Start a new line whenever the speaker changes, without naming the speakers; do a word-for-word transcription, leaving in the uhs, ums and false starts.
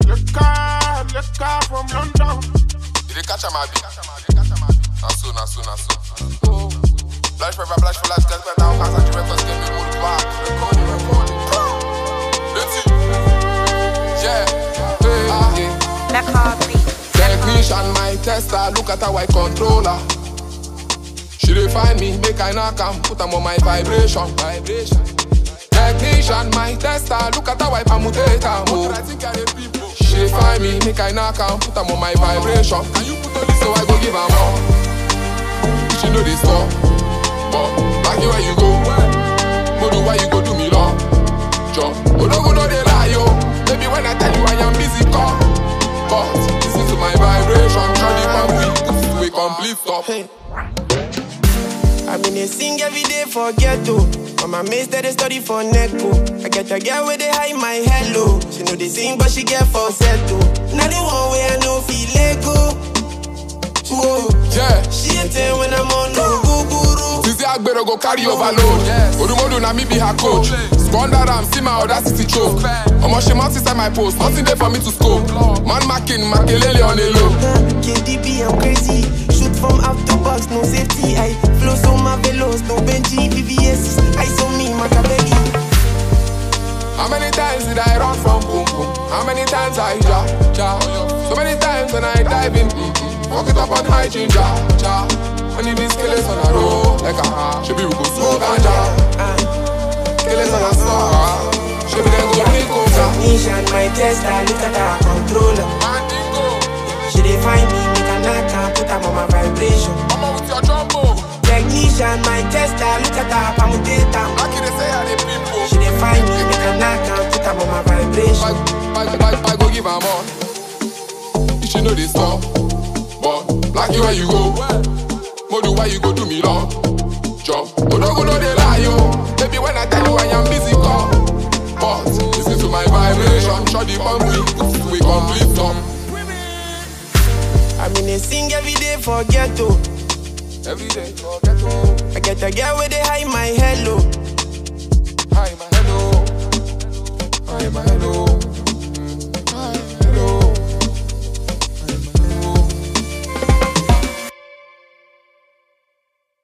Le car, le car from London.
Did they catch a my beat? Nasu, nasu, nasu. Flash forever, flash for life, tell me now, cause I direct us, get me move back. Record it, record it. Let's see. Yeah. Hey, ah.
Le copy.
Technician, my tester, look at how I controller. She dey find me, make I knock am, put am on my vibration. Vibration. Technician, my tester, look at how I permutate am. Oh. She dey find me, make I knock am, put am on my vibration. Can you put on this so I go give am more? She know this stuff, but like you where you go, Modu why you go do me long? Jump, Odogo no dey lie yo. Baby when I tell you I am busy, come. But listen to my vibration, try the pump, this is a complete stop.
Hey. I been a sing every day for ghetto. On my mates that they study for Neko. I get a girl where they hide my hello. She know they sing but she get for settle. Now the one way I know feel Lego. Whoa.
Yeah.
She ain't ten when I'm on no guru.
Since I better go carry overload. Odumodu na me be her coach. Squander am, see my audacity choke. Omo she mount inside my post, nothing there for me to scope. Man marking, Makelele on the low.
K D B, I'm crazy. Shoot from out the box, no safety. I flow so marvelous, no Benji, V V S. I saw me, Machiavelli.
How many times did I run from boom boom? How many times I ja ja? So many times when I dive in, mm-hmm. Walk it up on high ginger, ja. I need these killers on a roll, like a ha. Should be we go smoke and ja. Killers on a star. Should be then go make over.
Technician, my tester, look at her controller. She dey find me, make a knock and put her on my vibration.
Come on with your jumbo.
Technician, my tester, look at her permutate am.
Like they say, I dey people.
She dey find me, make a knock and put her on my vibration.
I, I, I, I go give her more. She know this stuff, but like you where you go, Modu why you go do me long? Jump, Odogo no dey lie yo. Baby when I tell you I am busy, come. But listen to my vibration, shut the pump, we we complete song.
I been a sing every day for ghetto.
Every day for ghetto.
I get a girl where they hide my hello.
Hi, man.